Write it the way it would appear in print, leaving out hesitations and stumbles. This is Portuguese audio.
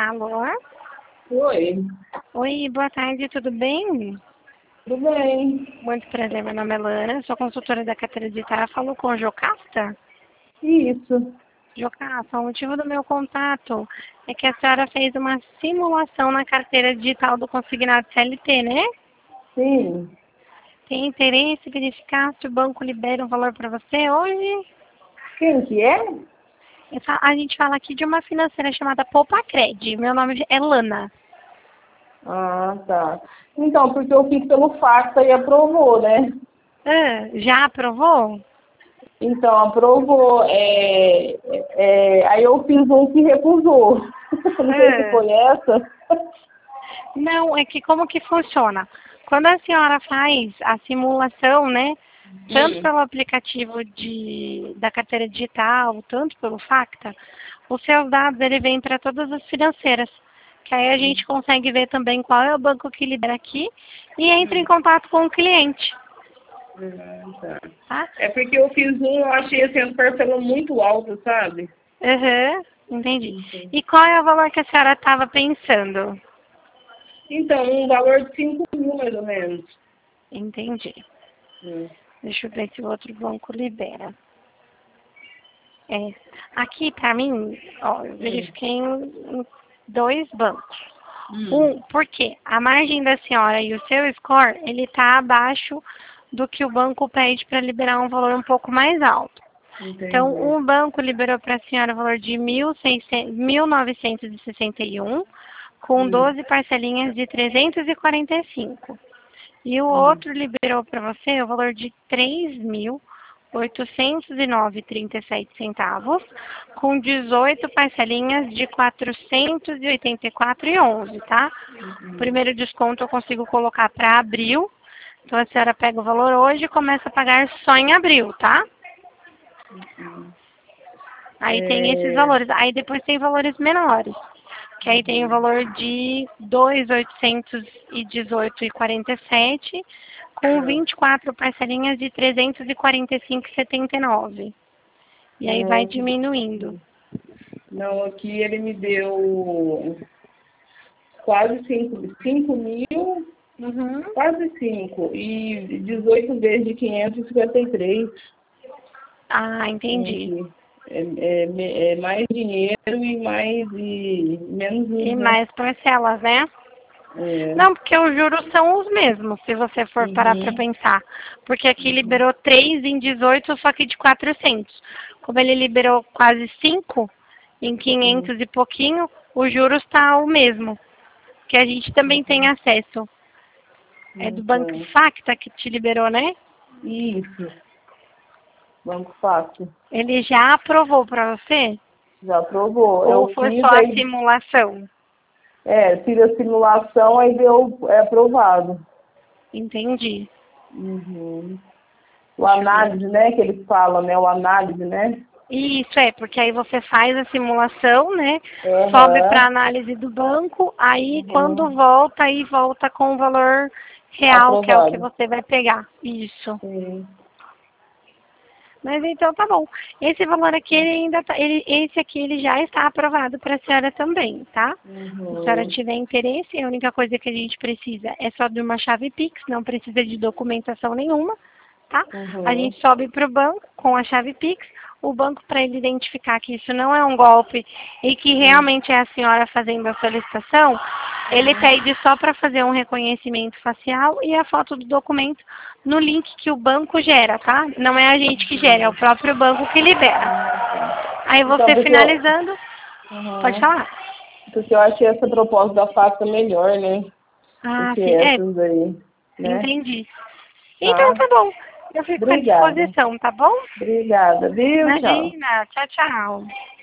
Alô? Oi, Oi, boa tarde, tudo bem? tudo bem? Muito prazer, meu nome é Lana, sou consultora da carteira digital. Falou com o Jocasta? Isso, Jocasta, o motivo do meu contato é que a senhora fez uma simulação na carteira digital do consignado CLT, né? sim. Tem interesse em verificar se o banco libera um valor para você hoje? Quem que é? A gente fala aqui de uma financeira chamada Poupacred. Meu nome é Lana. Ah, tá. Então, porque eu fiz pelo fax e aprovou, né? Ah, já aprovou? Então, aprovou. Aí eu fiz um que recusou. Não sei se Ah. foi essa. Não, é que como que funciona? Quando a senhora faz a simulação, né, tanto pelo aplicativo da carteira digital, tanto pelo Facta, os seus dados ele vem para todas as financeiras, que aí a gente consegue ver também qual é o banco que libera aqui e entra em contato com o cliente, Tá. tá? É porque eu fiz um, eu achei assim, um parcela muito alto, sabe? Uhum, entendi. E qual é o valor que a senhora estava pensando? Então, um valor de 5.000, mais ou menos. Entendi. Hum. Deixa eu ver se o outro banco libera. É, aqui para mim, ó, eu verifiquei em dois bancos. Porque a margem da senhora e o seu score, ele está abaixo do que o banco pede para liberar um valor um pouco mais alto. Então, Entendi. um banco liberou para a senhora o valor de 1.961, com 12 parcelinhas de 345. E o outro liberou para você o valor de 3.809,37 centavos, com 18 parcelinhas de 484,11, tá? O primeiro desconto eu consigo colocar para abril. Então a senhora pega o valor hoje e começa a pagar só em abril, tá? Aí tem esses É, valores. Aí depois tem valores menores. Que aí tem o valor de 2.818,47, com 24 parcelinhas de 345,79. E aí vai não, diminuindo. não, aqui ele me deu quase 5.000, Uhum. quase 5 e 18 vezes de 553. Ah, entendi. Aqui. É mais dinheiro e menos E juros, né? mais parcelas, né? É. Não, porque os juros são os mesmos, se você for parar para Uhum. pensar. Porque aqui liberou 3 em 18, só que de 400. Como ele liberou quase 5 em 500 e pouquinho, os juros está o mesmo. Que a gente também tem acesso. É do Banco Então, Facta que te liberou, né? isso, Banco Fácil. Ele já aprovou para você? Já aprovou. Ou Eu foi só fiz, a aí simulação? fiz a simulação, aí deu aprovado. Entendi. Uhum. O Deixa eu ver. análise, né, que eles falam, né? O análise, né? Isso é, porque aí você faz a simulação, né? Sobe para Aham. análise do banco, aí quando Uhum. volta, aí volta com o valor real, que é o que Aprovado. você vai pegar. Isso. Sim. Mas então tá bom. Esse valor aqui, ele ainda tá, esse aqui ele já está aprovado para a senhora também, tá? Se a senhora Uhum. tiver interesse, a única coisa que a gente precisa é só de uma chave Pix, não precisa de documentação nenhuma, tá? A Uhum. gente sobe para o banco com a chave Pix, o banco, para ele identificar que isso não é um golpe e que realmente é a senhora fazendo a solicitação, ele pede só para fazer um reconhecimento facial e a foto do documento no link que o banco gera, tá? Não é a gente que gera, é o próprio banco que libera. Aí Então, você finalizando, pode uhum. falar. Porque eu achei essa proposta da FACTA melhor, né? Do Ah, que sim, essas aí, né? entendi. Então Tá? tá bom. Eu fico à Obrigada. disposição, tá bom? Obrigada, viu? Tchau. Imagina. Tchau, tchau.